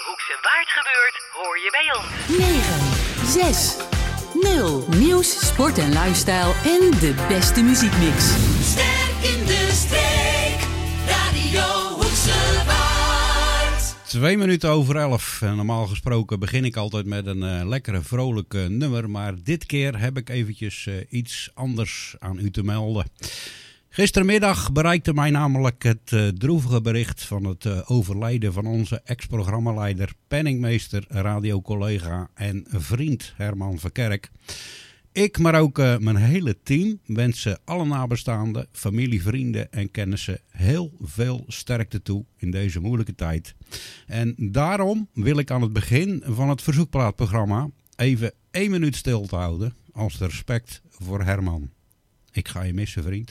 Hoekse Waard gebeurt, hoor je bij ons. 9, 6, 0. Nieuws, sport en lifestyle en de beste muziekmix. Sterk in de streek, Radio Hoekse Waard. 2 minuten over 11. Normaal gesproken begin ik altijd met een lekkere vrolijk nummer. Maar dit keer heb ik eventjes iets anders aan u te melden. Gistermiddag bereikte mij namelijk het droevige bericht van het overlijden van onze ex-programmaleider, penningmeester, radiocollega en vriend Herman Verkerk. Ik, maar ook mijn hele team, wensen alle nabestaanden, familie, vrienden en kennissen heel veel sterkte toe in deze moeilijke tijd. En daarom wil ik aan het begin van het verzoekplaatprogramma even 1 minuut stilte houden als respect voor Herman. Ik ga je missen, vriend.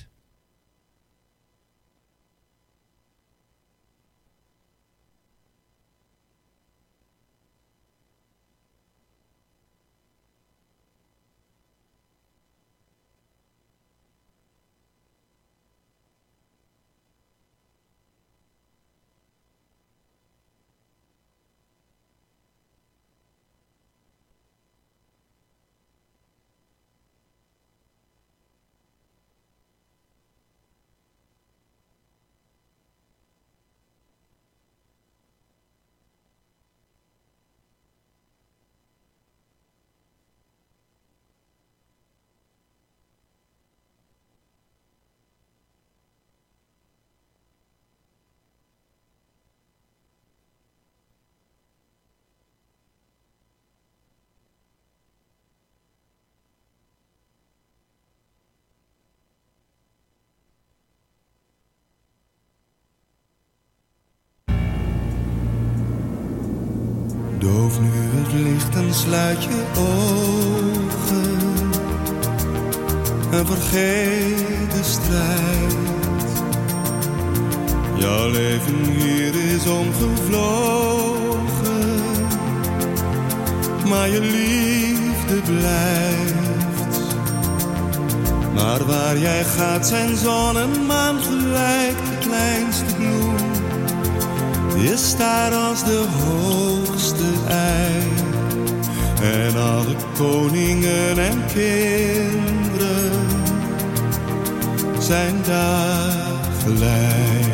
Doof nu het licht en sluit je ogen en vergeet de strijd. Jouw leven hier is omgevlogen, maar je liefde blijft. Maar waar jij gaat zijn zon en maan gelijk, de kleinste bloem is daar als de hoogste ei. En alle koningen en kinderen zijn daar gelijk.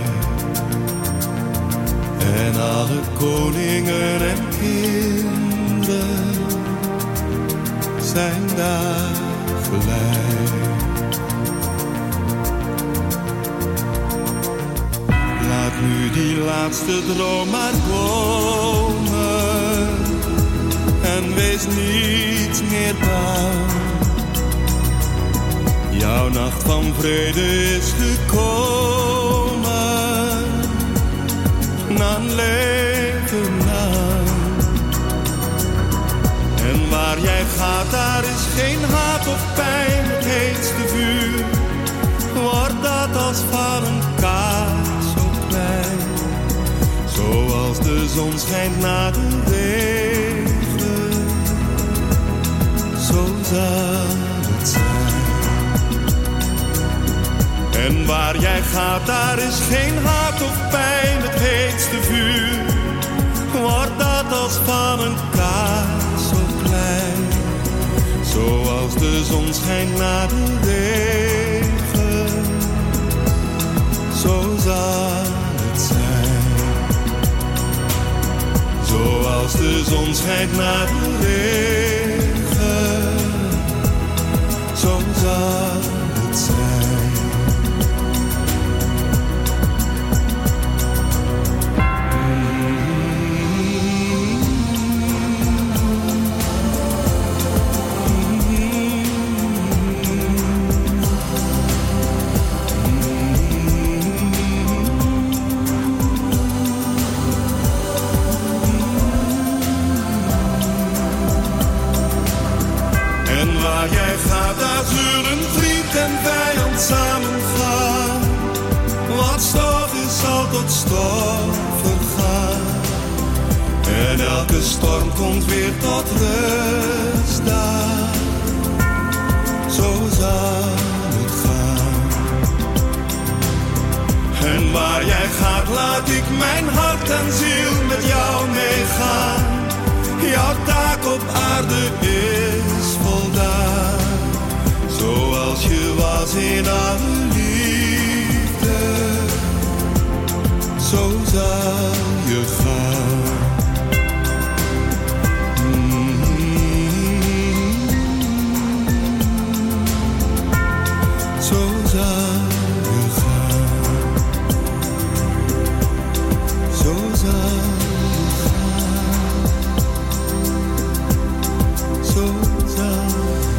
En alle koningen en kinderen zijn daar gelijk. Laat nu die laatste droom maar komen en wees niet meer bang. Jouw nacht van vrede is gekomen na een leven lang. En waar jij gaat, daar is geen haat of pijn. Het heetste vuur wordt dat als van een kaars. Zoals de zon schijnt na de regen, zo zal het zijn. En waar jij gaat, daar is geen haat of pijn. Het heetste vuur wordt dat als van een kaars zo klein. Zoals de zon schijnt na de regen, zo zal het zijn. Zoals de zon schijnt naar de regen, zo zal het zijn. Daar zullen vriend en vijand samen gaan. Wat stof is, zal tot stof vergaan. En elke storm komt weer tot rust daar. Zo zal het gaan. En waar jij gaat, laat ik mijn hart en ziel met jou meegaan. als in alle liefde. Zo zou je gaan. Zo zou je gaan. Zo zou je gaan. Zo zou je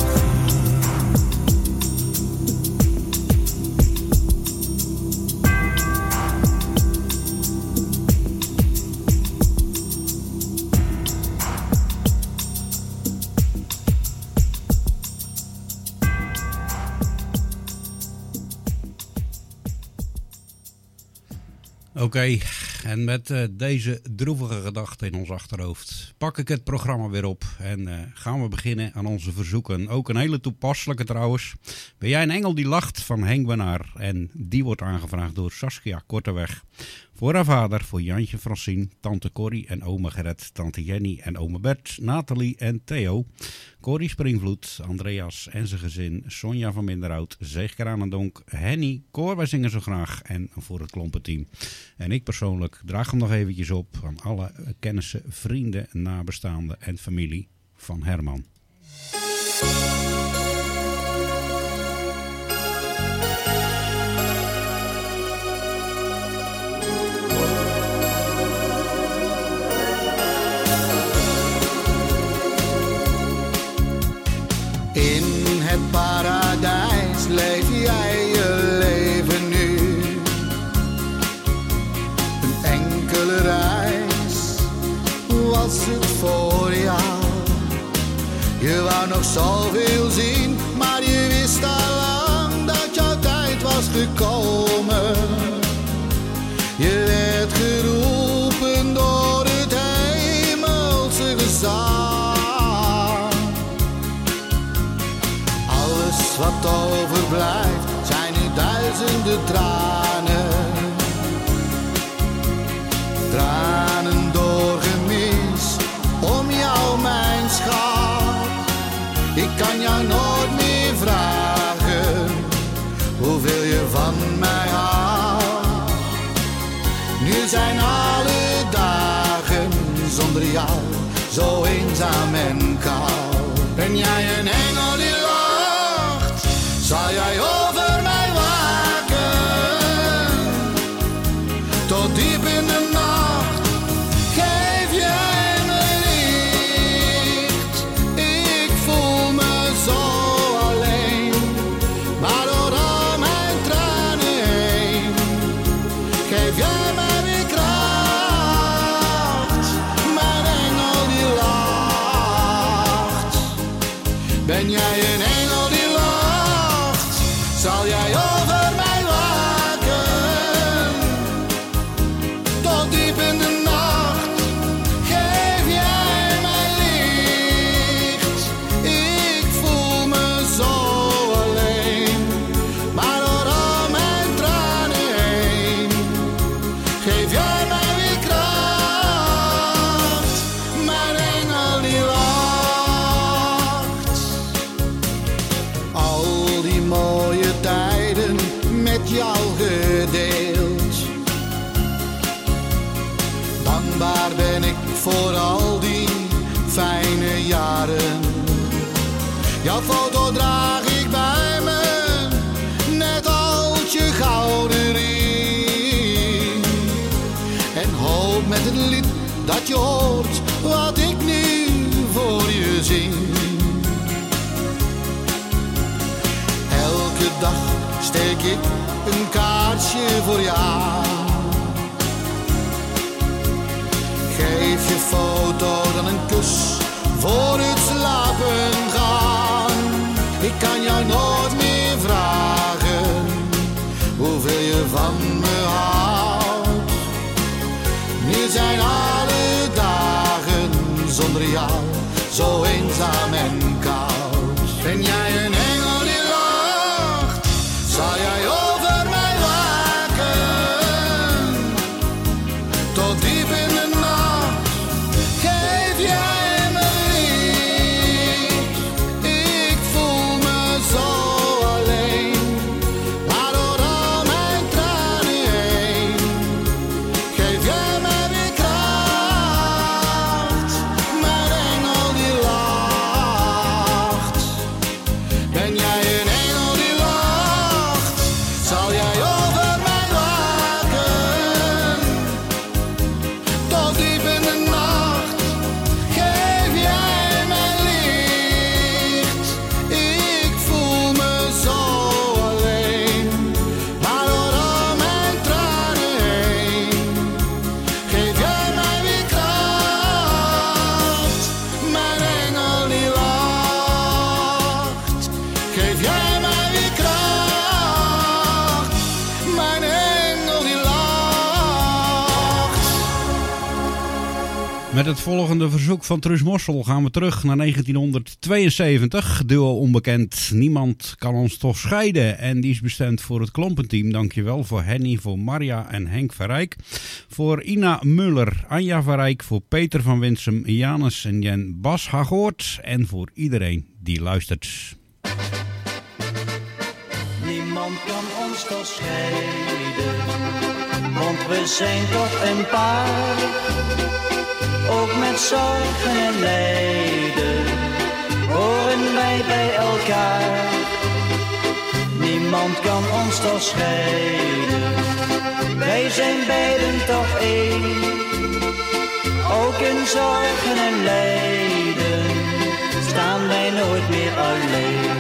Oké, en met deze droevige gedachte in ons achterhoofd pak ik het programma weer op en gaan we beginnen aan onze verzoeken. Ook een hele toepasselijke trouwens. Ben jij een engel die lacht van Henk Benaar? En die wordt aangevraagd door Saskia Korteweg. Voor haar vader, voor Jantje Francine, tante Corrie en oma Gerrit, tante Jenny en oma Bert, Nathalie en Theo, Corrie Springvloed, Andreas en zijn gezin, Sonja van Minderhout, Zeeg Kranendonk, Henny, Koor, wij zingen zo graag en voor het klompenteam. En ik persoonlijk draag hem nog eventjes op aan alle kennissen, vrienden, nabestaanden en familie van Herman. In het paradijs leef jij je leven nu. Een enkele reis was het voor jou. Je wou nog zoveel zien, maar je wist al lang dat jouw tijd was gekomen. Je werd geroepen door het hemelse gezag. Wat overblijft zijn nu duizenden tranen. Tranen doorgemist om jou mijn schat. Ik kan jou nooit meer vragen hoeveel je van mij houdt. Nu zijn alle dagen zonder jou zo eenzaam en koud. Ben jij een engel die lacht? Zal jij over mij waken? Tot diep in de nacht geef jij me licht. Ik voel me zo alleen, maar door al mijn tranen heen geef jij mij weer kracht. Mijn engel die lacht. Ben jij een engel die lacht? Zal jij over mij waken? Tot diep in de nacht geef jij mij licht. Ik voel me zo alleen, maar door al mijn tranen heen geef jij mij weer kracht. Mijn engel die lacht. Al die mooie tijden met jou gedeeld. Dankbaar ben ik voor al die fijne jaren. Jouw foto draag ik bij me, net als je gouden ring. En hoop met het lied dat je hoort wat ik nu voor je zing. Elke dag steek ik een kaartje voor jou. Geef je foto dan een kus voor het slapen gaan. Ik kan jou nooit meer vragen hoeveel je van me houdt. Nu zijn alle dagen zonder jou zo eenzaam en koud. Ben jij een engel die lacht? Zal jij over mij waken? Tot diep in de nacht geef jij me licht. Ik voel me zo alleen, Met het volgende verzoek van Truus Mossel gaan we terug naar 1972. Duo onbekend, niemand kan ons toch scheiden. En die is bestemd voor het Klompenteam. Dankjewel voor Henny, voor Marja en Henk Verrijk. Voor Ina Muller, Anja Verrijk, voor Peter van Winsum, Janus en Jen Bas Hagoort. En voor iedereen die luistert. Niemand kan ons toch scheiden, want we zijn toch een paar. Ook met zorgen en lijden horen wij bij elkaar. Niemand kan ons toch scheiden, wij zijn beiden toch één. Ook in zorgen en lijden staan wij nooit meer alleen.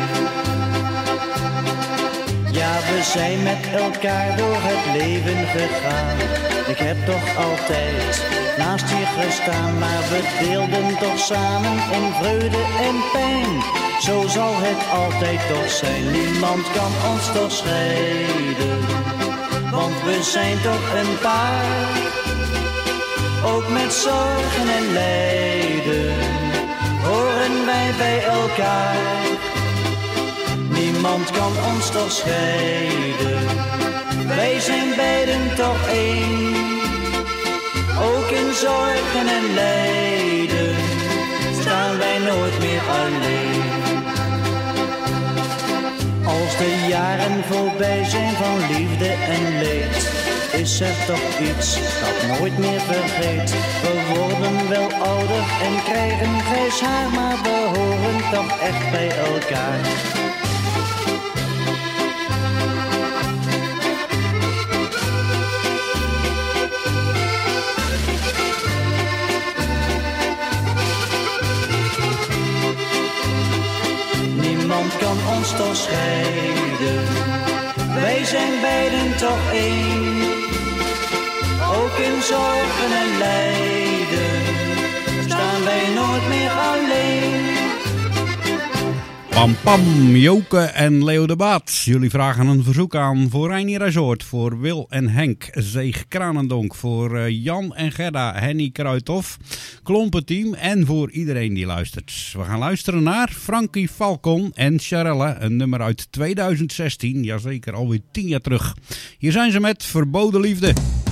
Ja, we zijn met elkaar door het leven gegaan. Ik heb toch altijd naast je gestaan, maar we deelden toch samen in vreugde en pijn. Zo zal het altijd toch zijn, niemand kan ons toch scheiden. Want we zijn toch een paar, ook met zorgen en lijden horen wij bij elkaar. Niemand kan ons toch scheiden, wij zijn beiden toch één. Ook in zorgen en lijden staan wij nooit meer alleen. Als de jaren voorbij zijn van liefde en leed, is er toch iets dat nooit meer vergeet. We worden wel ouder en krijgen grijs haar, maar we horen toch echt bij elkaar. Niemand kan ons toch scheiden, wij zijn beiden toch één. Ook in zorgen en lijden staan wij nooit meer alleen. Pam pam, Joke en Leo de Baat. Jullie vragen een verzoek aan voor Reinier Resort, voor Wil en Henk, Zeeg Kranendonk, voor Jan en Gerda, Henny Kruithof, Klompenteam en voor iedereen die luistert. We gaan luisteren naar Frankie Falcon en Charelle, een nummer uit 2016, jazeker alweer 10 jaar terug. Hier zijn ze met Verboden Liefde.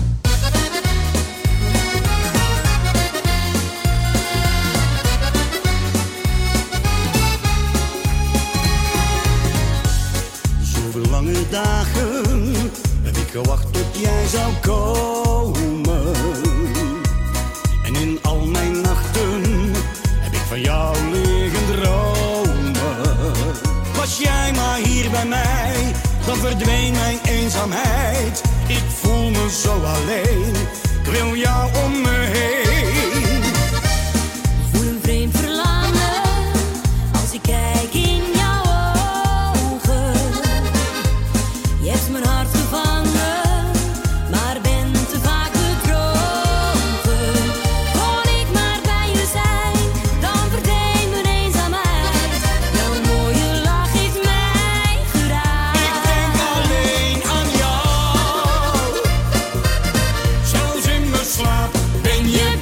Lange dagen heb ik gewacht tot jij zou komen. En in al mijn nachten heb ik van jou liggen dromen. Was jij maar hier bij mij, dan verdween mijn eenzaamheid. Ik voel me zo alleen, ik wil jou om me heen. Voel een vreemd verlangen als ik kijk in jouw ogen. Je hebt mijn hart gevangen, maar ben te vaak bedrogen. Kon ik maar bij je zijn, dan verdween mijn eenzaamheid. Jouw mooie lach heeft mij geraakt. Ik denk alleen aan jou, zelfs in mijn slaap ben je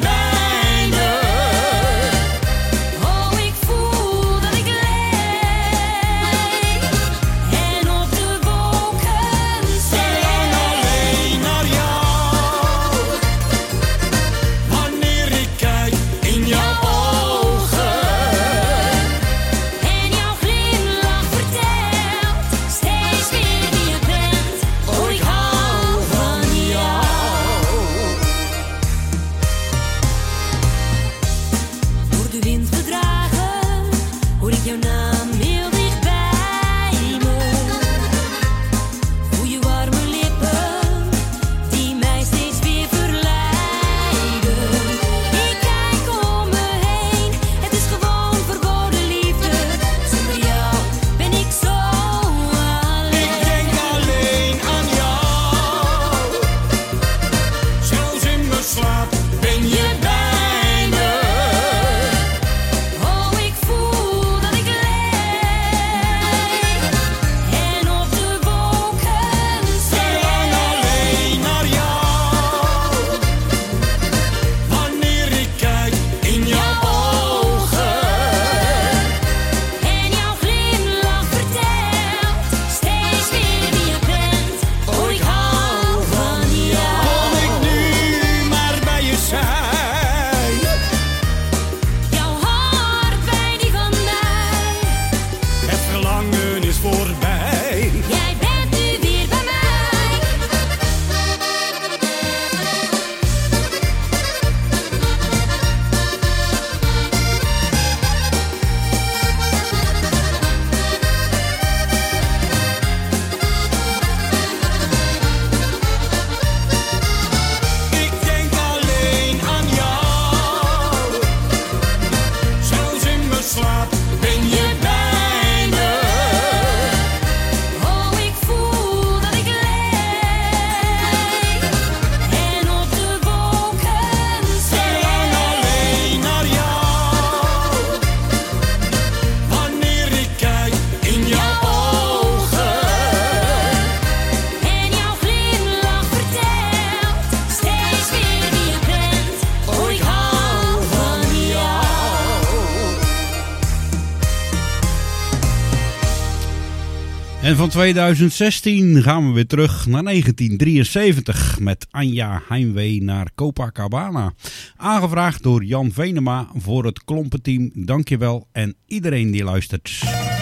En van 2016 gaan we weer terug naar 1973 met Anja Heimwee naar Copacabana. Aangevraagd door Jan Venema voor het Klompenteam. Dankjewel en iedereen die luistert.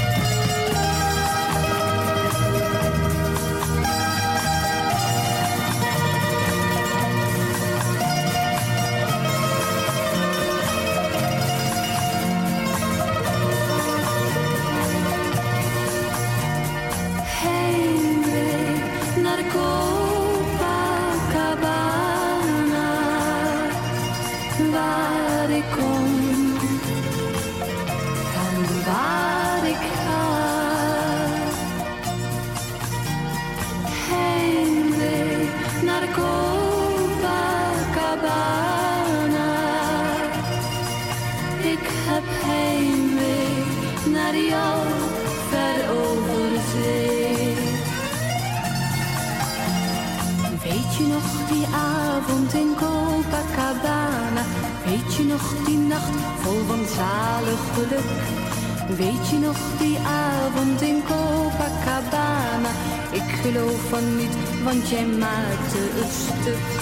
Weet je nog die avond in Copacabana? Ik geloof van niet, want jij maakte het stuk.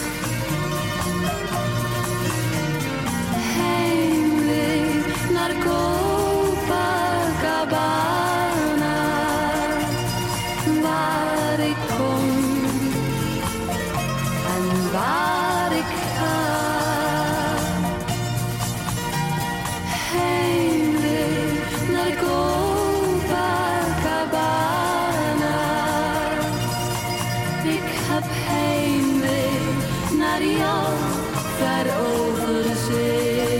Heimwee naar Copacabana, waar ik kom en waar ik ga. Copacabana, ik heb heimwee naar jou, ver over de zee.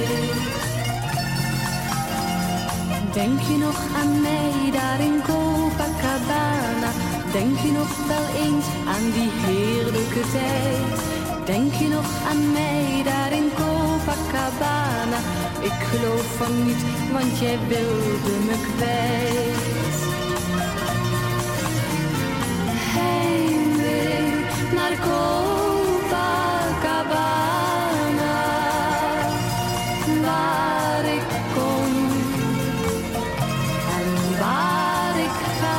Denk je nog aan mij daar in Copacabana? Denk je nog wel eens aan die heerlijke tijd? Denk je nog aan mij daar in Copacabana? Ik geloof van niet, want jij wilde me kwijt. Heimwee naar Copacabana, waar ik kom en waar ik ga.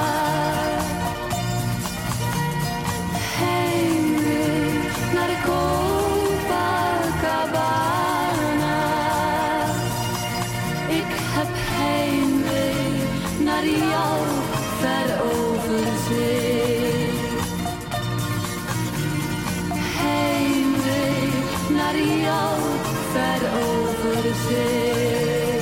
Heimwee naar Copacabana, ik heb heimwee naar jou, ver over zee. Heimwee naar jou, ver over zee.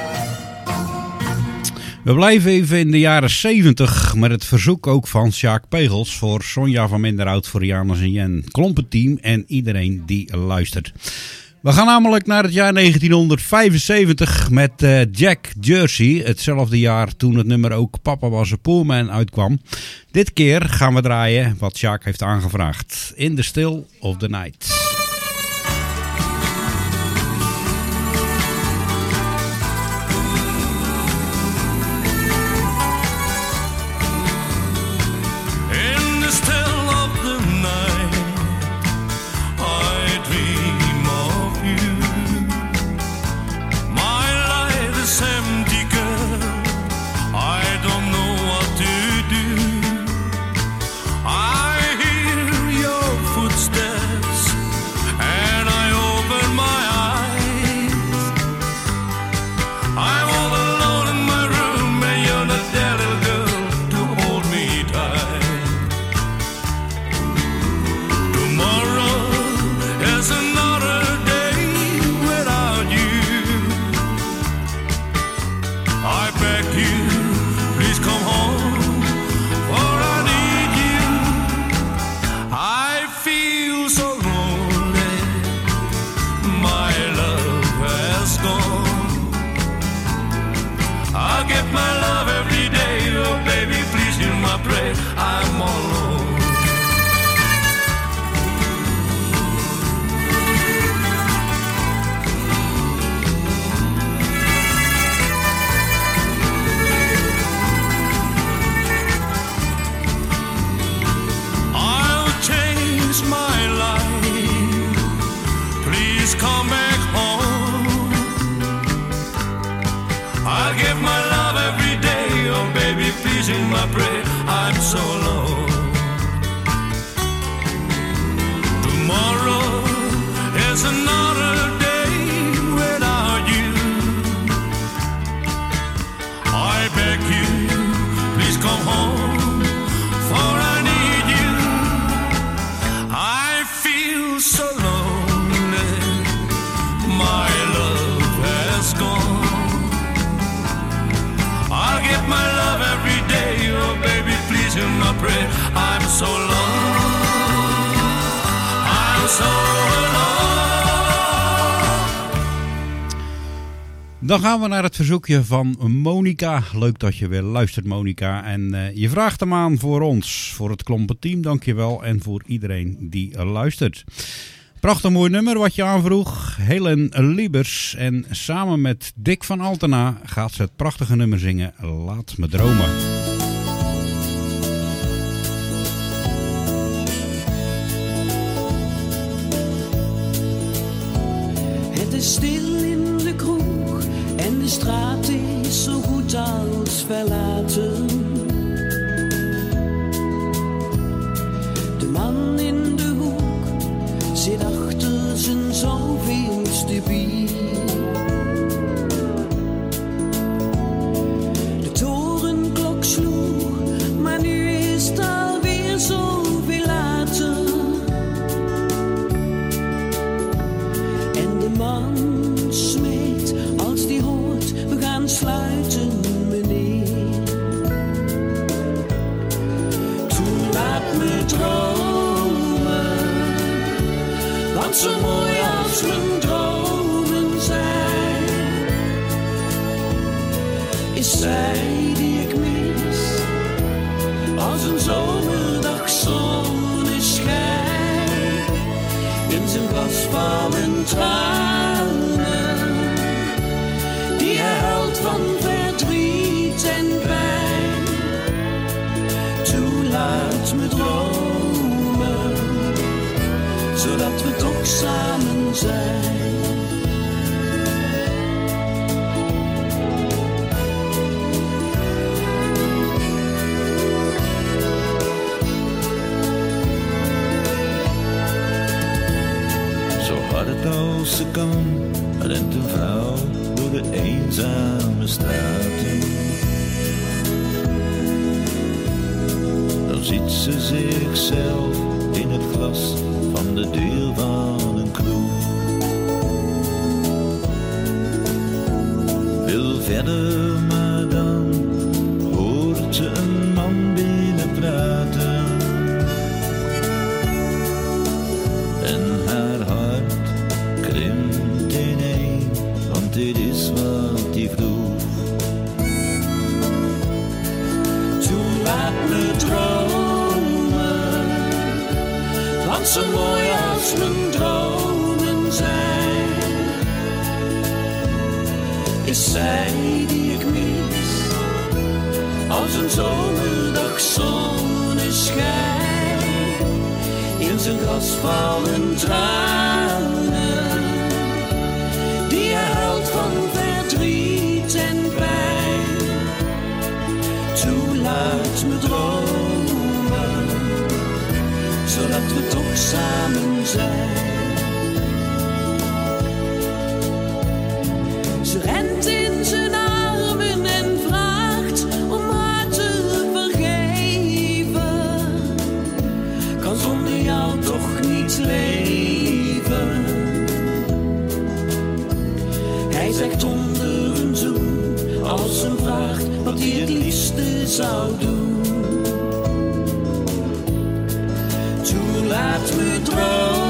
We blijven even in de jaren 70 met het verzoek ook van Sjaak Pegels voor Sonja van Minderhout, voor Janus en Jen, Klompenteam en iedereen die luistert. We gaan namelijk naar het jaar 1975 met Jack Jersey. Hetzelfde jaar toen het nummer ook Papa Was a Poor Man uitkwam. Dit keer gaan we draaien wat Sjaak heeft aangevraagd. In the Still of the Night. I hear your footsteps so alone, I'm so alone. Dan gaan we naar het verzoekje van Monica. Leuk dat je weer luistert, Monica. En je vraagt hem aan voor ons, voor het Klompenteam, dankjewel. En voor iedereen die luistert. Prachtig mooi nummer wat je aanvroeg. Helen Liebers. En samen met Dick van Altena gaat ze het prachtige nummer zingen. Laat me dromen. Het is stil in de kroeg en de straat is zo goed als verlaten. De man in de hoek zit achter zijn zoveelste bier. De torenklok sloeg, maar nu is het alweer zoveel later. En de man smeekt als die hoort, we gaan sluiten, meneer. Toen laat me dromen, want zo mooi als mijn dromen zijn, is zij die ik mis, als een zomerdag zonneschijn. In zijn glas vallen tranen, die hij huilt van verdriet en pijn. Toe laat me dromen, zodat we toch samen zijn. Zo hard als ze kan, rent een vrouw door de eenzame straten. Dan ziet ze zichzelf in het glas van de deur van een kroeg. Wil verder, maar dan hoort ze een man binnen praten. En haar hart krimpt ineen, want dit is wat hij vroeg. Toen laat me dromen, want zo mooi als mijn dromen zijn, is zij die ik mis, als een zomerdag zonneschijn. In zijn glas vallen tranen, die hij huilt van verdriet en pijn. Toe laat me dromen, zodat we toch samen zijn. Ze rent in zijn armen en vraagt om haar te vergeven. Kan zonder jou toch niet leven. Hij zegt onder een zoen, als ze vraagt wat hij het liefste zou doen. Toe laat me dromen.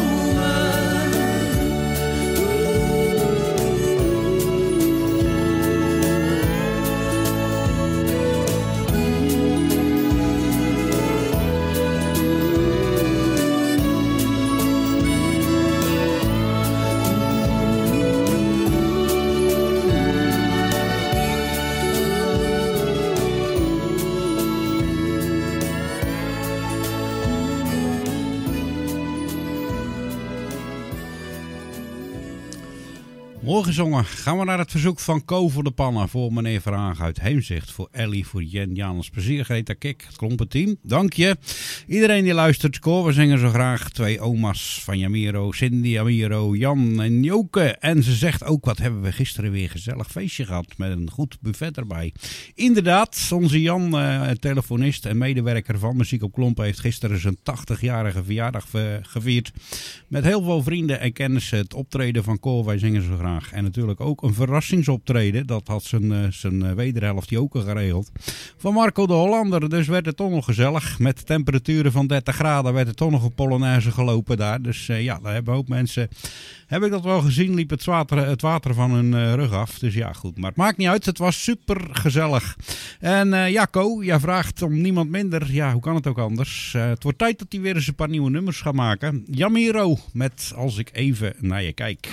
Mooi gezongen. Gaan we naar het verzoek van Ko voor de Panna. Voor meneer Vraag uit Heemzicht. Voor Ellie, voor Jen, Janus Plezier, Greta Kik, het Klompenteam. Dank je. Iedereen die luistert. Koor, we zingen zo graag. 2 oma's van Jamiro, Cindy, Amiro, Jan en Joke. En ze zegt ook, wat hebben we gisteren weer gezellig feestje gehad. Met een goed buffet erbij. Inderdaad, onze Jan, telefonist en medewerker van Muziek op Klompen, heeft gisteren zijn 80-jarige verjaardag gevierd. Met heel veel vrienden en kennissen. Het optreden van Koor, wij zingen zo graag. Haag. En natuurlijk ook een verrassingsoptreden. Dat had zijn wederhelft die ook al geregeld. Van Marco de Hollander. Dus werd het toch nog gezellig. Met temperaturen van 30 graden werd het toch nog een Polonaise gelopen daar. Dus ja, daar hebben een hoop mensen... Heb ik dat wel gezien, liep het water van hun rug af. Dus ja, goed. Maar het maakt niet uit. Het was super gezellig. En ja, Ko, jij vraagt om niemand minder. Ja, hoe kan het ook anders? Het wordt tijd dat hij weer eens een paar nieuwe nummers gaat maken. Jamiro met Als ik even naar je kijk.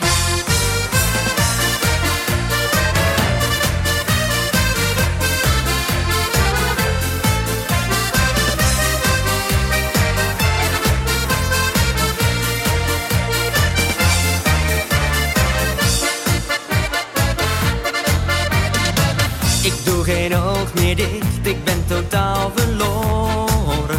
Ik doe geen oog meer dicht, ik ben totaal verloren.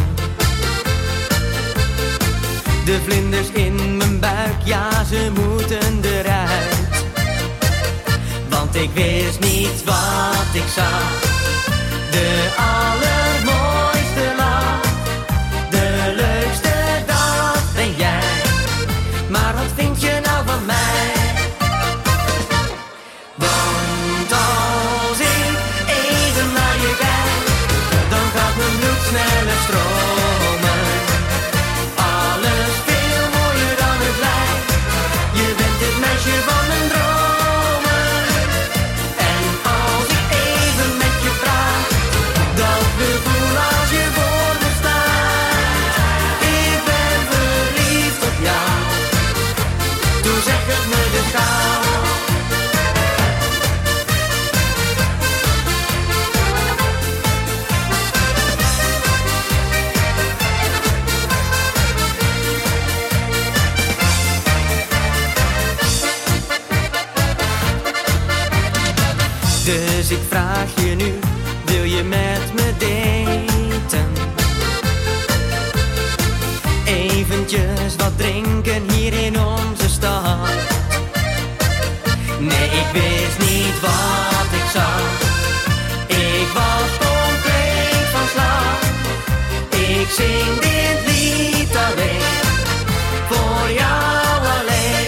De vlinders in mijn buik, ja ze moeten eruit. Want ik wist niet wat ik zag. De allermooiste lach, de leukste dag ben jij. Maar wat vind je nou van mij? Want als ik even naar je kijk, dan gaat mijn bloed sneller stromen. Alles veel mooier dan het lijkt. Je bent het meisje van mijn dromen. En als ik even met je praat, dat gevoel als je voor me staat. Ik ben verliefd op jou, toen zeg het me dus gauw. Dus ik vraag je nu, wil je met me daten? Eventjes wat drinken hier in onze stad. Nee, ik wist niet wat ik zag. Ik was compleet van slag. Ik zing dit lied alleen, voor jou alleen.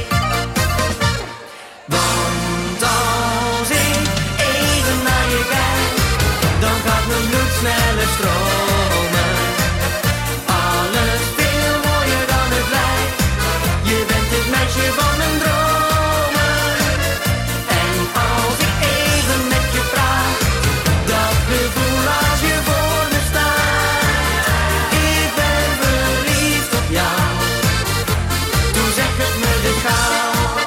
Want als ik even naar je kijk, dan gaat mijn bloed sneller stromen. Alles veel mooier dan het lijkt. Je bent het meisje van mijn dromen. En als ik even met je praat, dat gevoel als je voor me staat. Ik ben verliefd op jou, toen zeg het me dus gauw.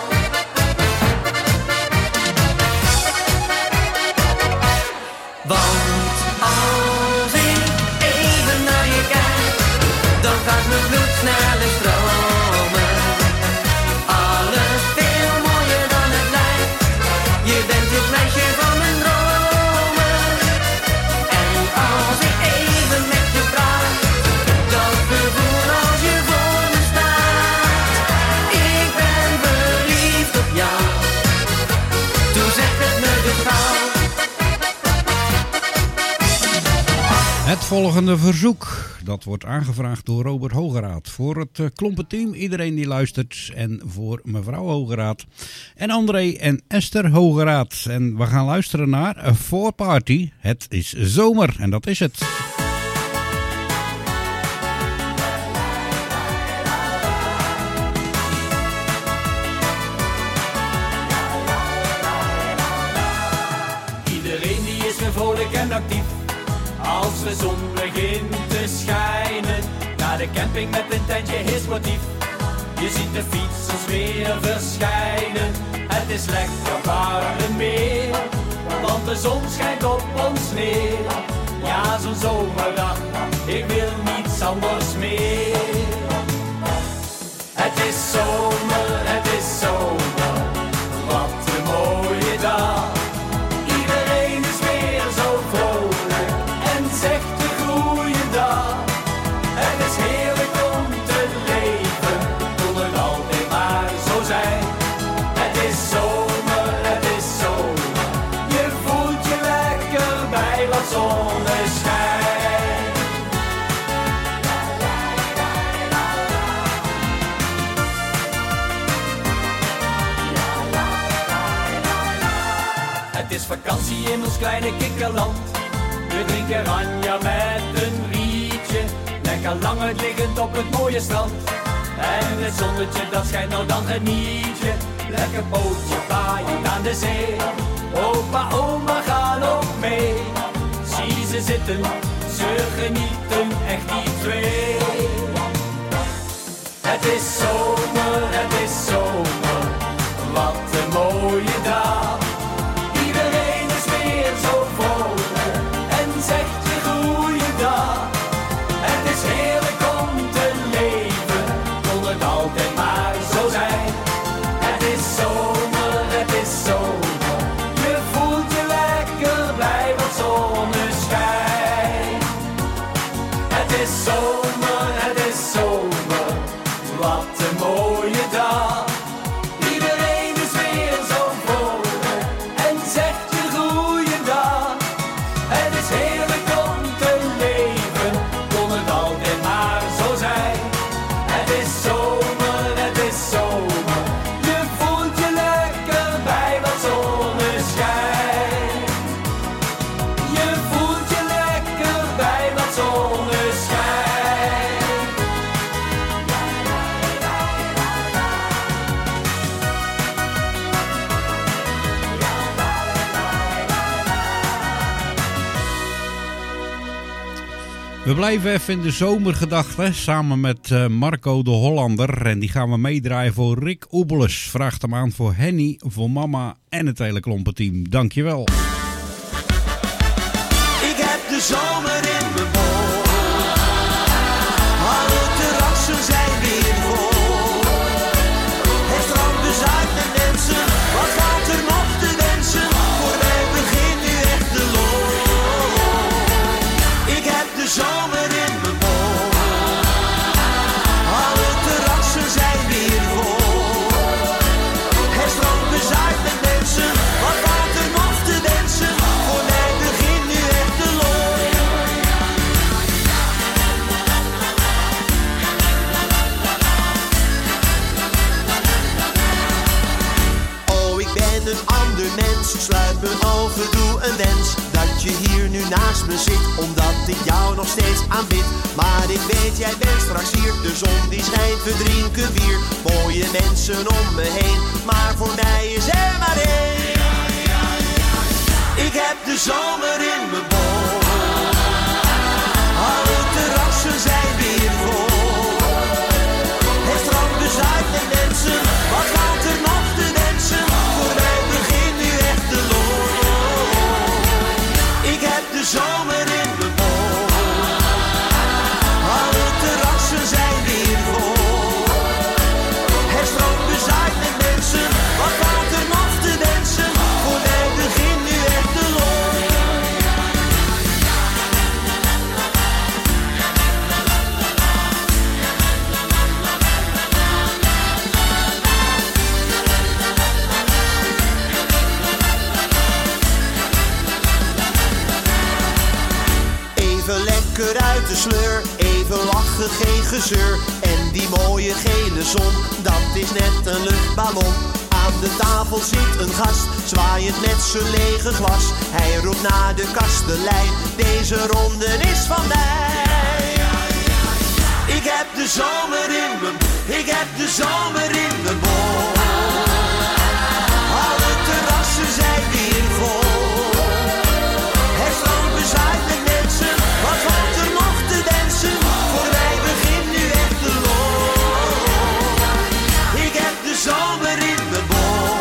Want als ik even naar je kijk, dan gaat mijn bloed sneller stromen. Alles veel mooier dan het lijkt. Je bent het meisje van mijn dromen. En als ik even met je praat, dat gevoel als je voor me staat. Ik ben verliefd op jou, toen zeg het me dus gauw. Het volgende verzoek, dat wordt aangevraagd door Robert Hogeraad. Voor het klompenteam, iedereen die luistert. En voor mevrouw Hogeraad. En André en Esther Hogeraad. En we gaan luisteren naar A 4 Party. Het is zomer en dat is het. Iedereen die is weer vrolijk en actief. Als de zon begint te schijnen, naar de camping met een tentje is motief. Je ziet de fietsers weer verschijnen, het is lekker warm weer, want de zon schijnt op ons neer. Ja, zo'n zomerdag, ik wil niets anders meer. Het is zomer, het is zomer, wat een mooie dag. Iedereen is weer zo vrolijk en zegt een goeiedag. Het is heerlijk om te leven, kon het altijd maar zo zijn. Het is zomer, het is zomer, je voelt je lekker bij wat zonneschijn. is vakantie in ons kleine kikkerland. We drinken ranja met een rietje, lekker lang uitliggend op het mooie strand. En het zonnetje dat schijnt, nou dan geniet je. Lekker pootje paaien aan de zee. Opa, oma gaan ook mee. Zie ze zitten, ze genieten echt die twee. Het is zomer, wat een mooie dag. Iedereen is weer zo vrolijk en zegt je goeiedag. Het is heerlijk om te leven, kon het altijd maar zo zijn. Het is zomer, je voelt je lekker blij van zonneschijn. Het is zomer, wat een mooie dag. Iedereen is weer zo vrolijk en zegt je goeiedag. Het is heerlijk om te leven, kon het altijd maar zo zijn. Het is zomer, je voelt je lekker bij wat zonneschijn. Je voelt je lekker bij wat zonneschijn. We blijven even in de zomergedachten samen met Marco de Hollander. En die gaan we meedraaien voor Rick Oebeles. Vraagt hem aan voor Henny, voor mama en het hele klompenteam. Dankjewel. Ik heb de zomer in mijn bol. Alle terrassen zijn weer vol. Het strand bezuigt met mensen. Wat valt er nog te wensen? Voor mij begint nu echt de lol. Ik heb de zomer in mijn bol. Alle terrassen zijn weer vol. Het strand bezuigt met mensen. Wat valt er nog te wensen? Voor mij begint nu echt de lol. Oh, ik ben een ander mens. Sluit mijn ogen, doe een wens. Dat je hier nu naast me zit, omdat ik jou nog steeds aanbid. Maar ik weet, jij bent straks hier. De zon die schijnt, we drinken bier. Mooie mensen om me heen, maar voor mij is er maar één. Ik heb de zomer in mijn bol. Alle terrassen zijn weer vol. Het strand bezuigt met mensen. Wat valt er nog te wensen? Voor mij begint nu echt de lol. Ik heb de zomer in mijn bol. Alle terrassen zijn weer vol. Het strand bezuigt met mensen. Wat valt er nog te wensen? Voor mij begint nu echt de lol. Even lekker uit de sleur, even lachen, geen gezeur. En die mooie gele zon, dat is net een luchtballon. Aan de tafel zit een gast, zwaaiend met zijn lege glas. Hij roept naar de kastelein, deze ronde is van mij. Ik heb de zomer in mijn, ik heb de zomer in mijn bol. Alle terrassen zijn weer vol. Het strand bezuigt met mensen, wat valt er nog te wensen? Voor mij begint nu echt de lol. Ik heb de zomer in mijn bol.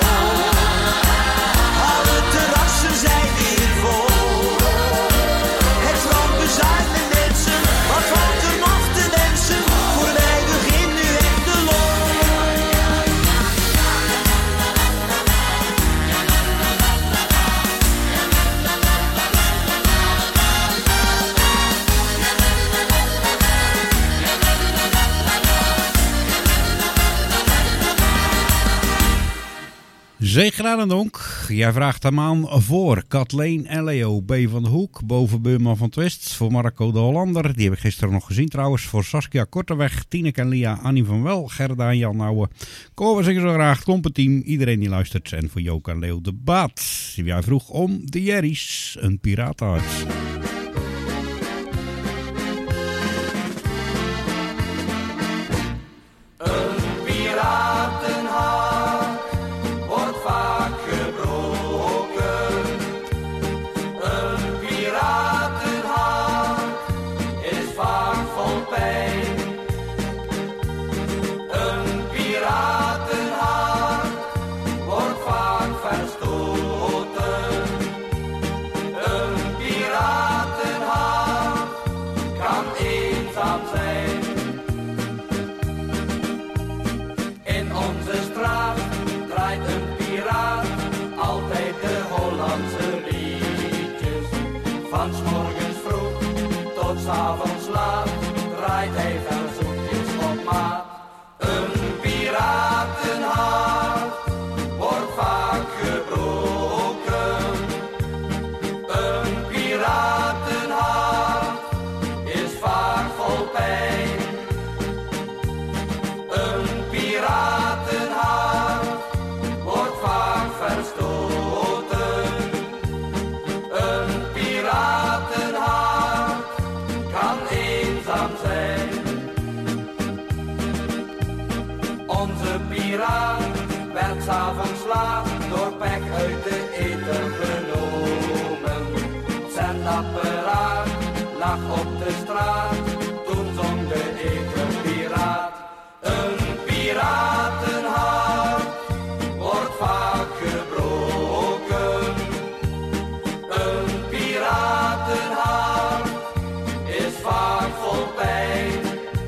Alle terrassen zijn weer vol. Het strand bezuigt met mensen, wat valt er nog te wensen? Voor mij begint nu echt de lol. Zeker en donk. Jij vraagt hem aan voor Kathleen en Leo. B. van de Hoek, bovenbuurman van Twist. Voor Marco de Hollander, die heb ik gisteren nog gezien trouwens. Voor Saskia Korteweg, Tineke en Lia, Annie van Wel, Gerda en Jan Nouwen. Koor ik zo graag, klompenteam, iedereen die luistert. En voor Joke en Leo de Baat. Jij vroeg om de Jerry's, een piratenhart. S'avonds laat draait hij verzoekjes op maat. Een piratenhart wordt vaak gebroken. Een piratenhart is vaak vol pijn. Een piratenhart wordt vaak verstoten. Een piratenhart kan eenzaam zijn. Onze piraat werd 's avonds laat door pech uit de eten genomen. Zendapparaat lag op de straat, toen zong de etenpiraat. Een piratenhart wordt vaak gebroken. Een piratenhart is vaak vol pijn.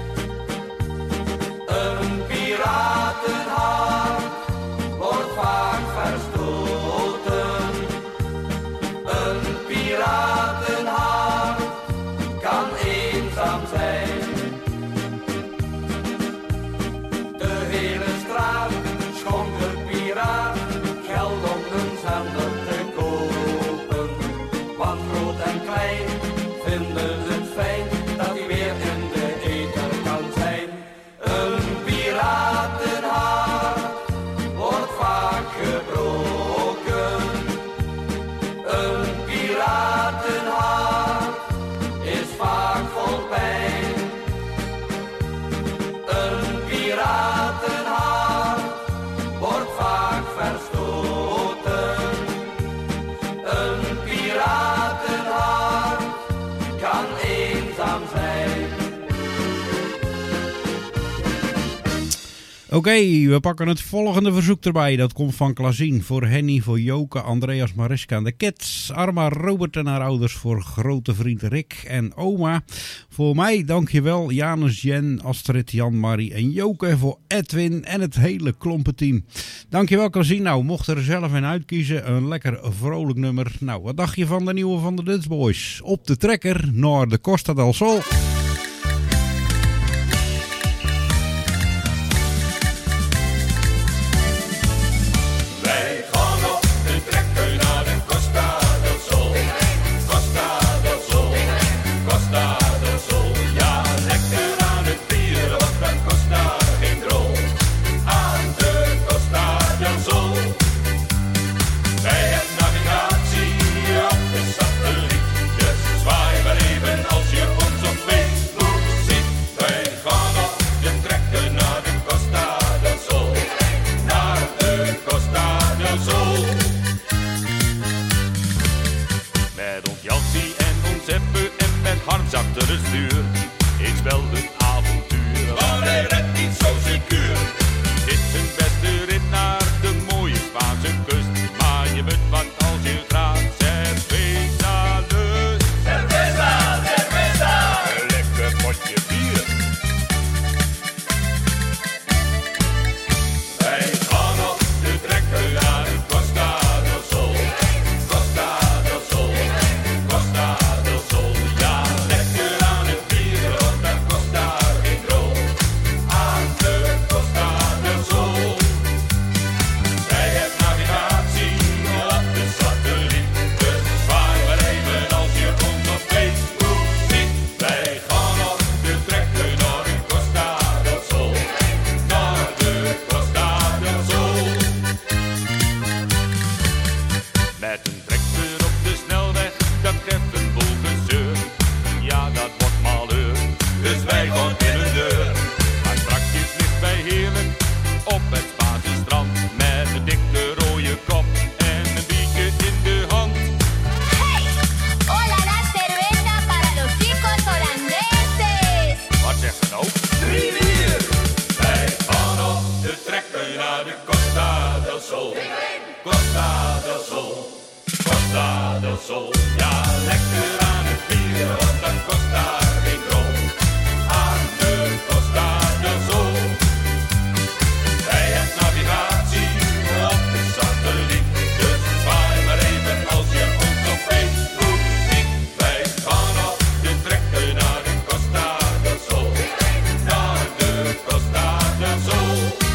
Een piratenhart wordt vaak verstoten. Een piratenhart kan eenzaam zijn. De hele straat schonk de piraat geld om een zender te kopen. Want groot en klein vinden het fijn dat hij weer in de ether kan zijn. Een piratenhart wordt vaak gebroken. Een piratenhart is vaak vol pijn. Een piratenhart wordt vaak verstoten. Een piratenhart kan eenzaam zijn. Oké, we pakken het volgende verzoek erbij. Dat komt van Klasien voor Henny, voor Joke, Andreas, Mariska en de kids. Arma, Robert en haar ouders, voor grote vriend Rick en oma. Voor mij, dankjewel, Janus, Jen, Astrid, Jan, Marie en Joke. Voor Edwin en het hele klompenteam. Dankjewel Klasien. Nou, mocht er zelf in uitkiezen, een lekker vrolijk nummer. Nou, wat dacht je van de nieuwe van de Dutch Boys? Op de trekker naar de Costa del Sol. Navigatie op de satelliet, dus zwaai maar even als je ons op weet. Costa del Sol, Costa del Sol. Ja, lekker aan het bier, want dat kost daar geen krol. Aan de Costa del Sol. Bij het navigatie op de satelliet. Dus zwaai maar even als je ons op Facebook ziet. Wij gaan op de trekker naar de Costa del Sol. Naar de Costa del Sol.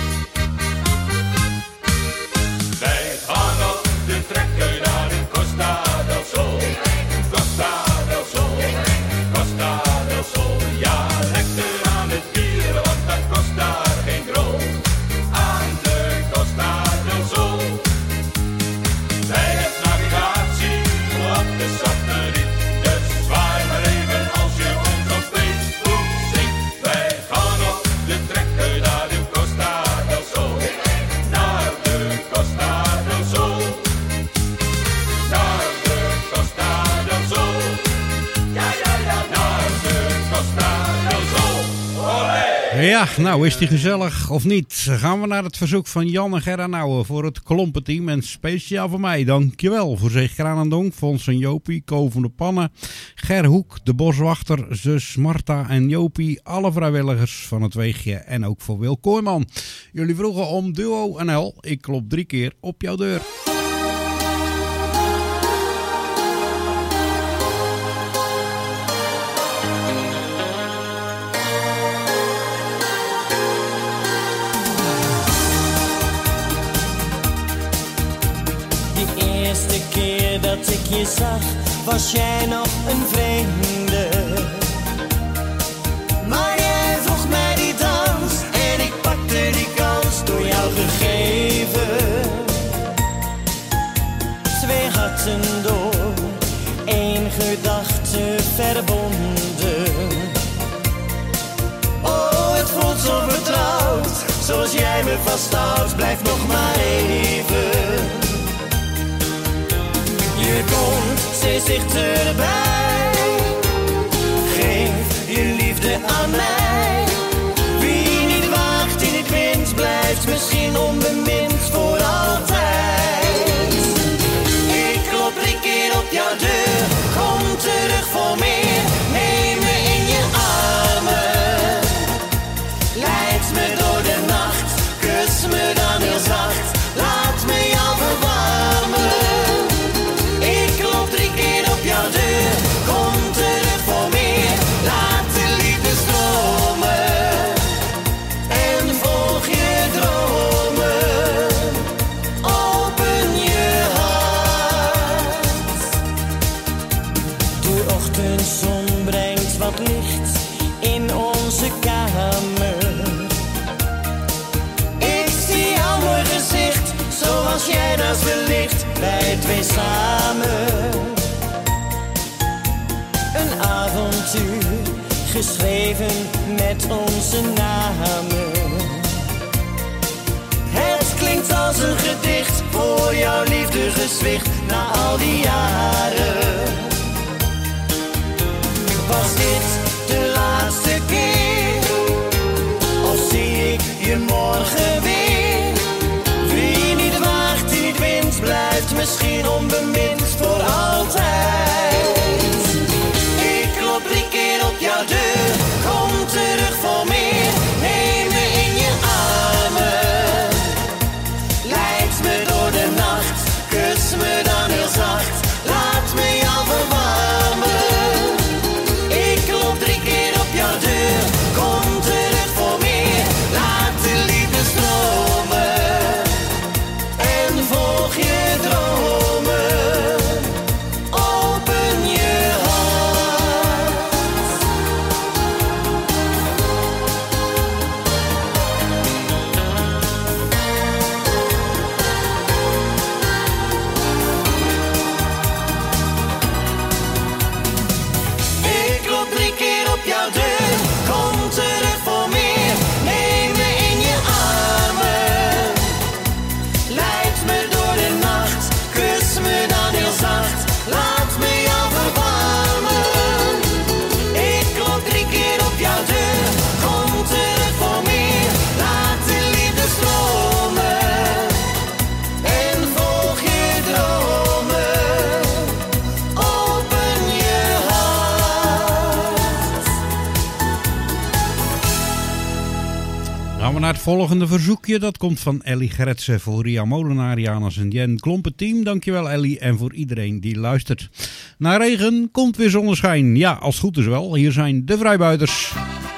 Wij gaan op de trekker naar de Costa del Sol. Costa del Sol, Costa del Sol. Ja, lekker aan het bier, want dat kost daar geen drol. Aan de Costa del Sol. Bij het navigatie op de satelliet. Dus zwaai maar even als je ons op Facebook ziet. Wij gaan op de trekker naar de Costa del Sol. Naar de Costa del Sol. Naar de Costa del Sol. Ja, ja, ja, naar de Costa del Sol. Olé! Ja, nou is die gezellig of niet? Gaan we naar het verzoek van Jan en Gerra Nouwen voor het klompenteam. En speciaal voor mij, dankjewel. Voor zich Granendonk, Fons en Jopie, Ko van de Pannen, Ger Hoek, de boswachter, zus Marta en Jopie. Alle vrijwilligers van het Weegje en ook voor Wil Kooijman. Jullie vroegen om Duo NL. Ik klop 3 keer op jouw deur. De eerste keer dat ik je zag, was jij nog een vreemde. Maar jij vroeg mij die dans en ik pakte die kans door jou gegeven. 2 harten door, 1 gedachte verbonden. Oh, het voelt zo vertrouwd, zoals jij me vasthoudt. Blijf nog maar even. Je komt steeds dichterbij. Geef je liefde aan mij. Wie niet waagt, die niet wint, blijft misschien onbemind voor altijd. Ik klop 3 keer op jouw deur. Kom terug voor meer. Neem me in je armen. Leid me door de nacht. Kus me dan heel zacht. Laat me jou verwarmen. Ik klop 3 keer op jouw deur. Kom terug voor meer. Laat de liefde stromen. En volg je dromen. Open je hart. De ochtendzon brengt wat licht in onze kamer. Ik zie jouw mooi gezicht, zoals jij naast me ligt, wij 2 samen. Een avontuur, geschreven met onze namen. Het klinkt als een gedicht, voor jouw liefde gezwicht, na al die jaren. Was dit de laatste keer? Of zie ik je morgen weer? Wie niet waagt, die niet wint, blijft misschien onbemind voor altijd. Ik klop 3 keer op jouw deur. Kom terug voor meer. Neem me in je armen. Leid me door de nacht. Kus me dan heel zacht. Laat me jou verwarmen. Ik klop 3 keer op jouw deur. Kom terug voor meer. Laat de liefde stromen. En volg je dromen. Open je hart. naar het volgende verzoekje. Dat komt van Ellie Gretsen voor Ria Molenaar, Janus en Jen Klompen team. Dankjewel Ellie en voor iedereen die luistert. Na regen komt weer zonneschijn. Ja, als het goed is wel. Hier zijn de Vrijbuiters.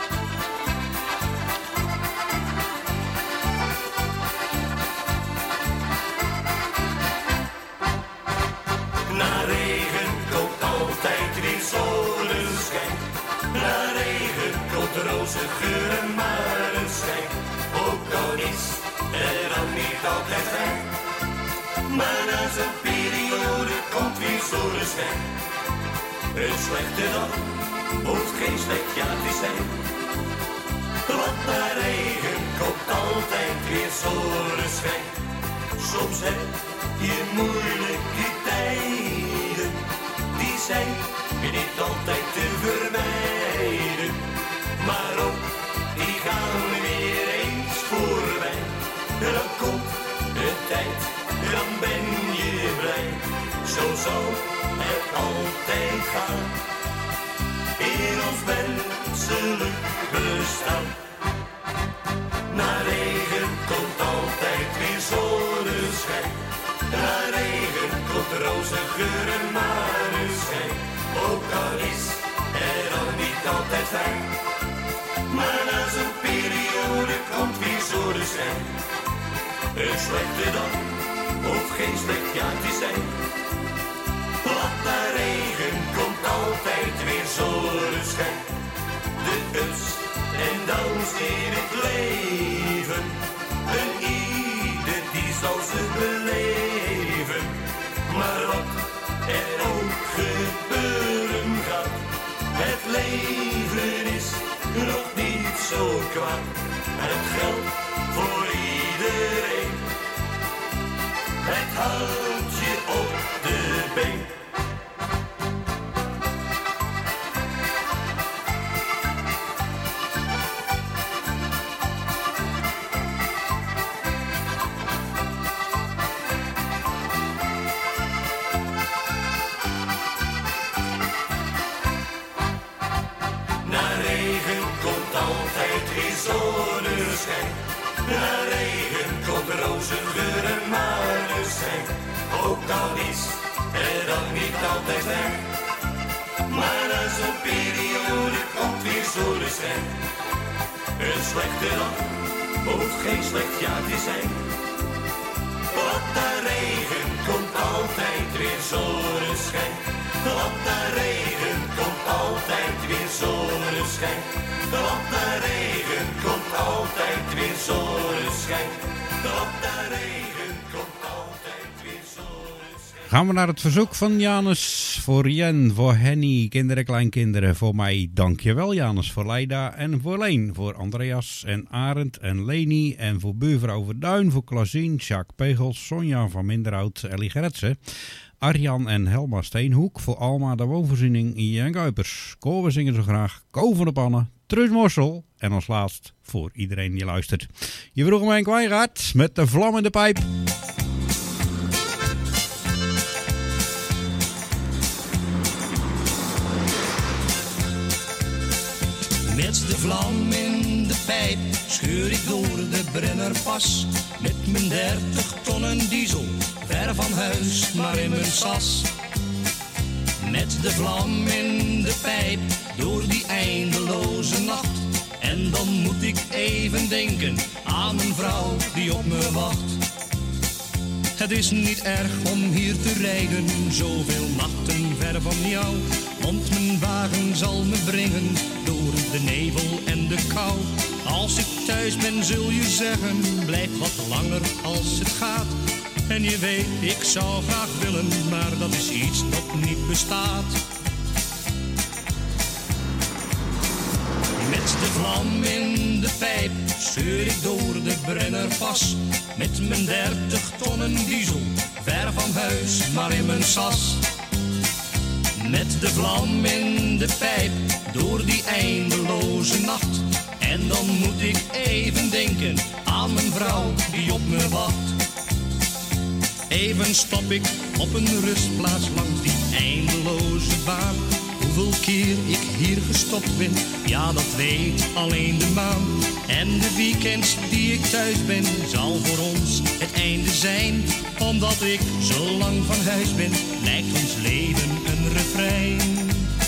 Na regen komt altijd weer zonneschijn. Na regen komt roze geur en maneschijn. Ook al is er dan niet altijd fijn. Maar na zo'n periode komt weer zonneschijn. Een slechte dag hoeft geen slecht jaar te zijn. Want na regen komt altijd weer zonneschijn. Soms heb je moeilijke tijden, die zijn niet altijd te vermijden. Maar ook die gaan weer eens voorbij. Dan komt de tijd, dan ben je blij. Zo zal het altijd gaan in ons menselijk bestaan. Na regen komt altijd weer zonneschijn. Na regen komt roze geur en maneschijn. Ook al is er dan niet altijd fijn. Maar na zo'n periode komt weer zonneschijn. Een slechte dag hoeft geen slecht jaar te zijn. Want na regen komt altijd weer zonneschijn. De ups en downs in het leven. En ieder die zal ze beleven. Maar wat er ook gebeuren gaat, het leven is nog niet zo kwaad. Het geldt voor iedereen. Het houdt je op de been. Zonneschijn. Na regen komt roze geur en maneschijn. Ook al is er dan niet altijd fijn. Maar na zo'n periode komt weer zonneschijn. Een slechte dag hoeft geen slecht jaar te zijn. Want na regen komt altijd weer zonneschijn. Want na regen komt altijd weer zonneschijn. Want na regen komt altijd weer zonneschijn. Want na regen komt altijd weer zonneschijn. Gaan we naar het verzoek van Janus voor Jen, voor Henny, kinderen, kleinkinderen, voor mij. Dankjewel Janus, voor Leida en voor Leen, voor Andreas en Arend en Leni en voor buurvrouw Verduin, voor Klasien, Jacques Pegels, Sonja van Minderhout, Ellie Gretsen, Arjan en Helma Steenhoek, voor Alma de Woonvoorziening, Jan Kuipers. Koor, we zingen zo graag Ko van de Pannen, Truus Morsel en als laatst voor iedereen die luistert. Je vroeg mij een Kwijngaard met de vlam in de pijp. Met de vlam in de pijp scheur ik door de Brennerpas. Met mijn 30 tonnen diesel, ver van huis, maar in mijn sas. Met de vlam in de pijp, door die eindeloze nacht. En dan moet ik even denken aan mijn vrouw die op me wacht. Het is niet erg om hier te rijden, zoveel nachten ver van jou. Want mijn wagen zal me brengen door de nevel en de kou. Als ik thuis ben zul je zeggen, blijf wat langer als het gaat. En je weet, ik zou graag willen, maar dat is iets dat niet bestaat. Met de vlam in de pijp scheur ik door de Brennerpas. Met mijn 30 tonnen diesel, ver van huis, maar in mijn sas. Met de vlam in de pijp, door die eindeloze nacht. En dan moet ik even denken aan mijn vrouw die op me wacht. Even stop ik op een rustplaats langs die eindeloze baan. Hoeveel keer ik hier gestopt ben, ja dat weet alleen de maan. En de weekends die ik thuis ben, zal voor ons het einde zijn. Omdat ik zo lang van huis ben, lijkt ons leven een refrein.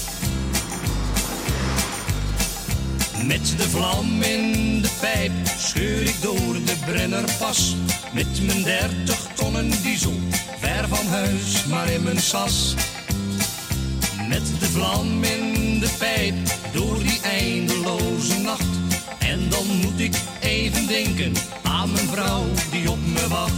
Met de vlam in de pijp scheur ik door de Brennerpas. Met mijn 30 tonnen diesel, ver van huis maar in mijn sas. Met de vlam in de pijp door die eindeloze nacht. En dan moet ik even denken aan mijn vrouw die op me wacht.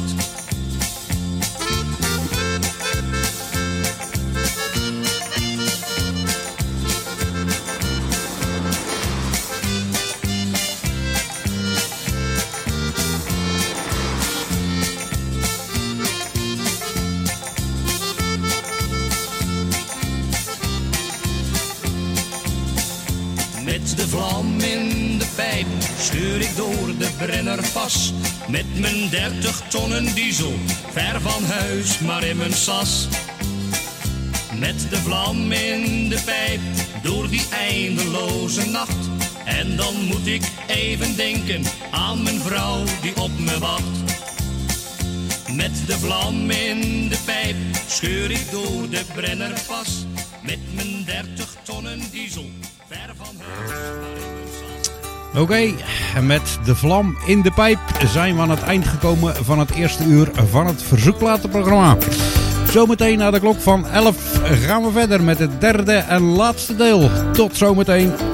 Met de vlam in de pijp scheur ik door de Brennerpas. Met mijn 30 tonnen diesel, ver van huis maar in mijn sas. Met de vlam in de pijp door die eindeloze nacht. En dan moet ik even denken aan mijn vrouw die op me wacht. Met de vlam in de pijp scheur ik door de Brennerpas. Met mijn 30 tonnen diesel, ver van huis maar in mijn sas. Oké, en met de vlam in de pijp zijn we aan het eind gekomen van het eerste uur van het verzoekplatenprogramma. Zometeen na de klok van 11 gaan we verder met het derde en laatste deel. Tot zometeen.